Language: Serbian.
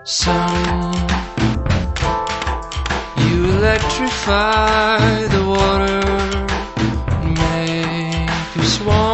Sun, you electrify the water, make a swan.